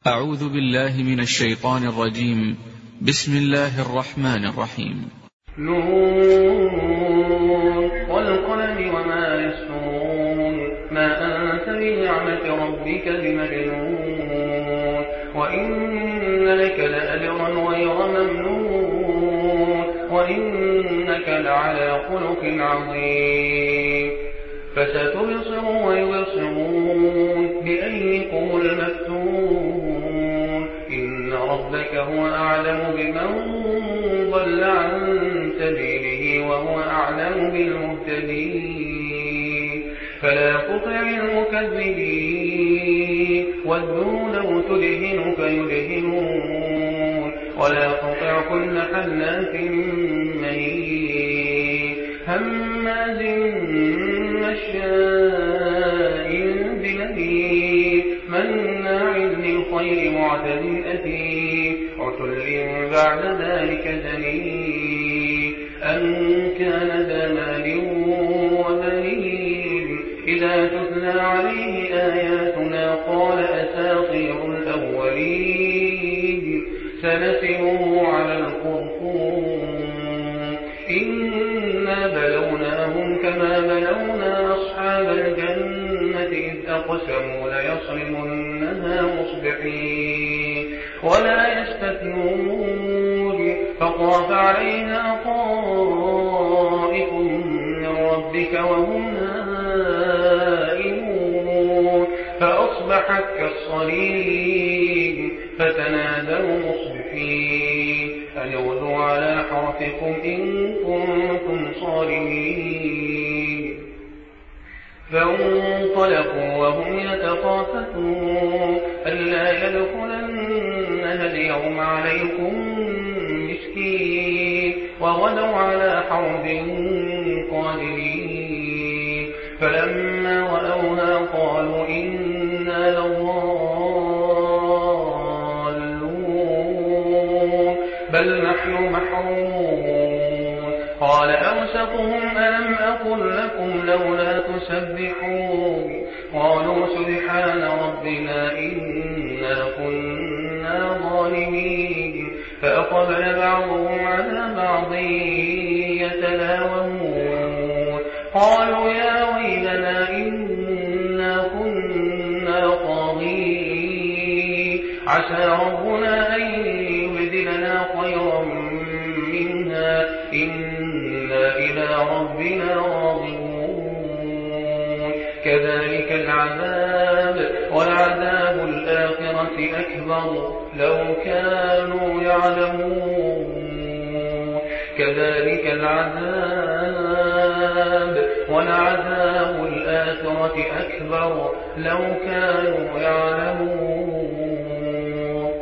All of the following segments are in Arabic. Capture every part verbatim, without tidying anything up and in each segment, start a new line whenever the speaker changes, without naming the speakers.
أعوذ بالله من الشيطان الرجيم. بسم الله الرحمن الرحيم.
نون والقلم وما يسطرون ما أنت بنعمة ربك بمجنون وإن لك لأجرا غير ممنون وإنك لعلى خلق عظيم فستبصر ويبصرون بأيكم المفتون إن ربك هو أعلم بمن ضل عن سبيله وهو أعلم بالمهتدين فلا تطع المكذبين ودوا لو تدهن فيدهنون ولا تطع كل حلاف مهين هماز مشاء بنميم مناع للخير معتد أثيم عتل بعد ذلك زنيم أن كان ذا مال وبنين إذا تتلى عليه آياتنا قال أساطير الأولين سنسمه على الخرطوم إنا بلوناهم كما بلونا أصحاب الجنة إذ أقسموا ليصرمنها مصبحين ولا يستثنون فطاف عليها طائف من ربك وهم نائمون فأصبحت كالصريم فتنادوا مصبحين أن اغدوا على حرثكم إن كنتم صارمين فانطلقوا وهم يتخافتون ألا يدخلنها اليوم عليكم مسكين وغدوا على حرب قادرين فلما رأوها قالوا إنا لضالون بل نحن محرومون قال أوسطهم ألم أقل لكم لولا تسبحون قالوا سبحان ربنا إنا كنا ظالمين فأقبل بعضهم على بعض يتلاومون قالوا يا ويلنا إنا كنا طاغين عسى ربنا أن يبدلنا خيرا منها إنا إلى ربنا راغبون كذلك العذاب والعذاب الآخرة أكبر لو كانوا يعلمون كذلك العذاب والعذاب الآخرة أكبر لو كانوا يعلمون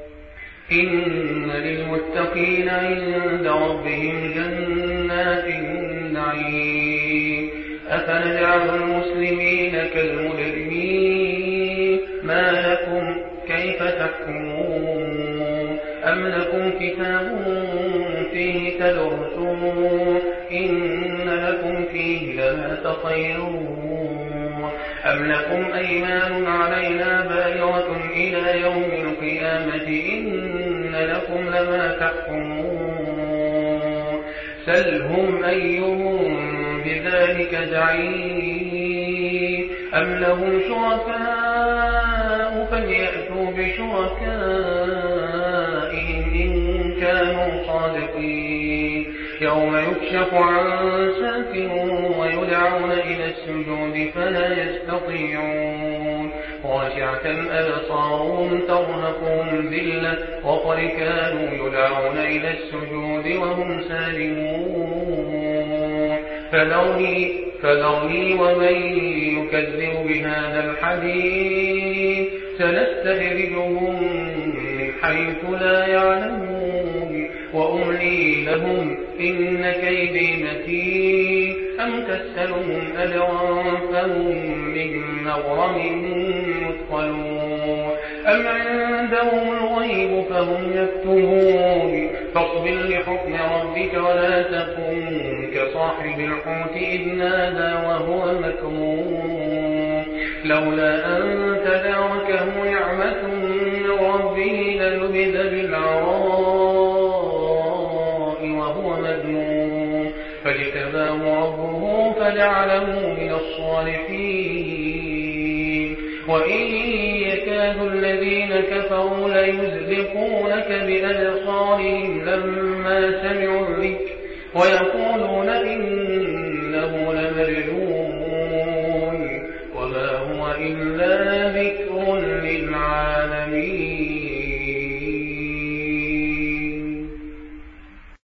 إن للمتقين عند ربهم جنات النعيم أفنجعل المسلمين كالمجرمين ما لكم كيف تحكمون أم لكم كتاب فيه تدرسون إن لكم فيه لما تخيرون أم لكم أيمان علينا بالغة إلى يوم القيامة إن لكم لما تحكمون سلهم أيهم بذلك زعيم أم لهم شركاء فليأتوا بشركائهم إن كانوا صادقين يوم يكشف عن ساق ويدعون إلى السجود فلا يستطيعون خاشعة أبصارهم ترهقهم ذلة وقد كانوا يدعون إلى السجود وهم سالمون فذرني فذرني ومن يكذب بهذا الحديث سنستدرجهم من حيث لا يعلمون وأملي لهم إن كيدي متين أم تسألهم أجرا فهم من مغرم مثقلون أم عندهم الغيب فهم يكتبون فاصبر لحكم ربك ولا تكن كصاحب الحوت إذ نادى وهو مكروه لولا أن تداركه نعمة من فنبذ بالعراء وهو مذموم فاجتباه ربه فجعله من الصالحين وإن يكاد الذين كفروا ليزلقونك بأبصارهم لما سمعوا الذكر ويقولون إن